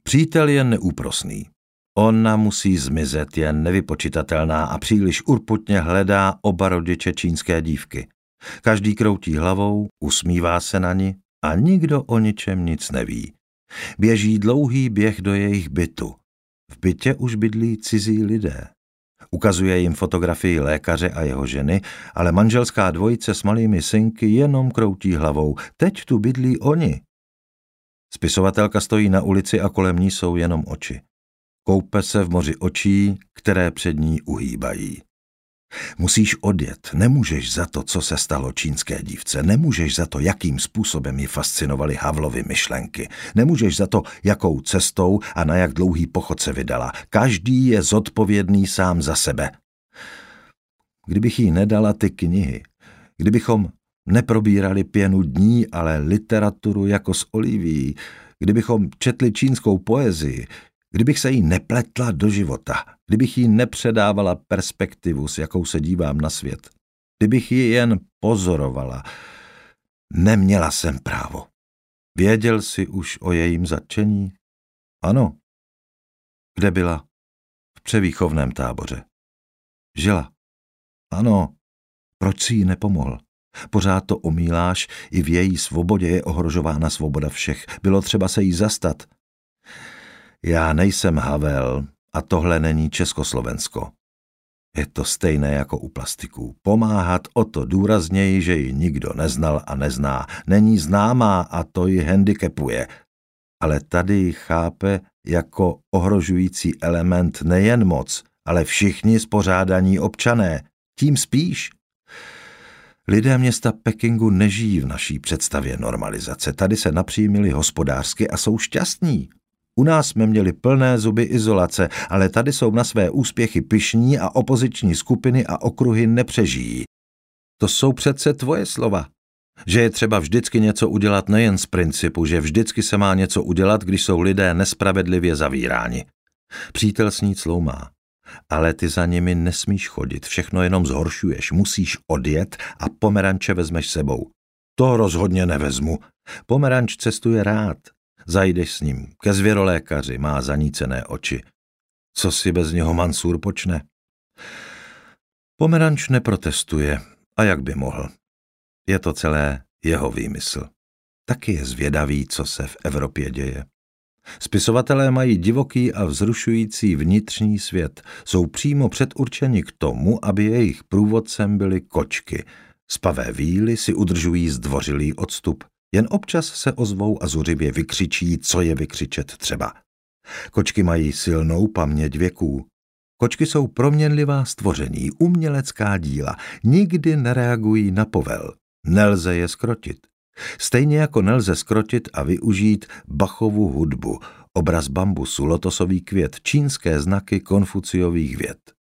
Přítel je neúprosný. Ona musí zmizet, je nevypočitatelná a příliš urputně hledá oba rodiče čínské dívky. Každý kroutí hlavou, usmívá se na ni a nikdo o ničem nic neví. Běží dlouhý běh do jejich bytu. V bytě už bydlí cizí lidé. Ukazuje jim fotografii lékaře a jeho ženy, ale manželská dvojice s malými synky jenom kroutí hlavou. Teď tu bydlí oni. Spisovatelka stojí na ulici a kolem ní jsou jenom oči. Koupe se v moři očí, které před ní uhýbají. Musíš odjet, nemůžeš za to, co se stalo čínské dívce, nemůžeš za to, jakým způsobem ji fascinovaly Havlovy myšlenky, nemůžeš za to, jakou cestou a na jak dlouhý pochod se vydala. Každý je zodpovědný sám za sebe. Kdybych jí nedala ty knihy, kdybychom neprobírali pěnu dní, ale literaturu jako s Olivií, kdybychom četli čínskou poezii, kdybych se jí nepletla do života, kdybych jí nepředávala perspektivu, s jakou se dívám na svět, kdybych ji jen pozorovala, neměla jsem právo. Věděl jsi už o jejím zatčení? Ano. Kde byla? V převýchovném táboře. Žila? Ano. Proč si jí nepomohl? Pořád to omíláš, i v její svobodě je ohrožována svoboda všech. Bylo třeba se jí zastat. Já nejsem Havel a tohle není Československo. Je to stejné jako u plastiků. Pomáhat o to důrazněji, že ji nikdo neznal a nezná. Není známá a to ji handicapuje. Ale tady ji chápe jako ohrožující element nejen moc, ale všichni spořádaní občané. Tím spíš. Lidé města Pekingu nežijí v naší představě normalizace. Tady se napříjmili hospodářsky a jsou šťastní. U nás jsme měli plné zuby izolace, ale tady jsou na své úspěchy pyšní a opoziční skupiny a okruhy nepřežijí. To jsou přece tvoje slova. Že je třeba vždycky něco udělat nejen z principu, že vždycky se má něco udělat, když jsou lidé nespravedlivě zavíráni. Přítel s ní cloumá. Ale ty za nimi nesmíš chodit, všechno jenom zhoršuješ, musíš odjet a Pomeranče vezmeš sebou. To rozhodně nevezmu. Pomeranč cestuje rád. Zajdeš s ním ke zvěrolékaři, má zanícené oči. Co si bez něho Mansur počne? Pomeranč neprotestuje, a jak by mohl? Je to celé jeho výmysl. Taky je zvědavý, co se v Evropě děje. Spisovatelé mají divoký a vzrušující vnitřní svět. Jsou přímo předurčeni k tomu, aby jejich průvodcem byly kočky. Spavé víly si udržují zdvořilý odstup. Jen občas se ozvou a zuřivě vykřičí, co je vykřičet třeba. Kočky mají silnou paměť věků. Kočky jsou proměnlivá stvoření, umělecká díla. Nikdy nereagují na povel. Nelze je zkrotit. Stejně jako nelze zkrotit a využít Bachovu hudbu, obraz bambusu, lotosový květ, čínské znaky Konfuciových věd.